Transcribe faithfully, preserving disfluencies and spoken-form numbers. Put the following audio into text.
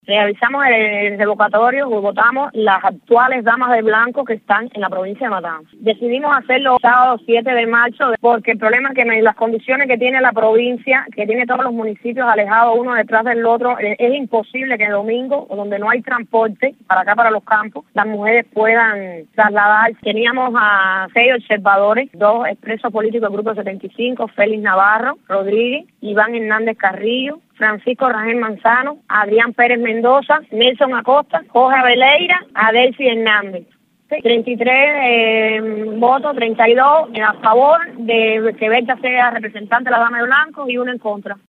Realizamos el revocatorio, votamos las actuales damas de blanco que están en la provincia de Matanzas. Decidimos hacerlo sábado siete de marzo porque el problema es que las condiciones que tiene la provincia, que tiene todos los municipios alejados uno detrás del otro, es, es imposible que el domingo, donde no hay transporte para acá, para los campos, las mujeres puedan trasladar. Teníamos a seis observadores, dos expresos políticos del Grupo setenta y cinco, Félix Navarro Rodríguez, Iván Hernández Carrillo, Francisco Rangel Manzano, Adrián Pérez Mendoza, Nelson Acosta, Jorge Abeleira, Adelfi Hernández. treinta y tres eh, votos, treinta y dos a favor de que Berta sea representante de la Dama de Blanco y uno en contra.